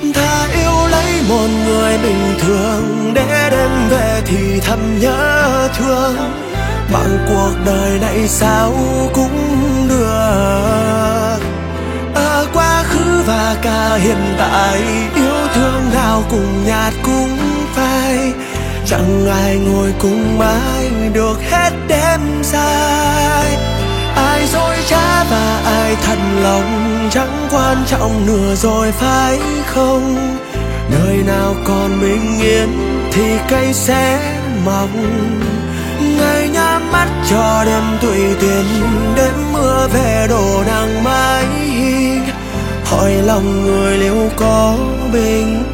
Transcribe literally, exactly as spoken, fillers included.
Thà yêu lấy một người bình thường để đêm về thì thầm nhớ thương, bằng cuộc đời này sao cũng được. Ở quá khứ và cả hiện tại, yêu thương nào cùng nhạt cũng phai, chẳng ai ngồi cùng mãi được hết đêm dài. Ai dối trá và ai thật lòng chẳng quan trọng nữa rồi phải không? Nơi nào còn bình yên thì cây sẽ mọc. Ngày nhắm mắt cho đêm tùy tiện, đêm mưa về đổ nắng mãi. Hỏi lòng người liệu có bình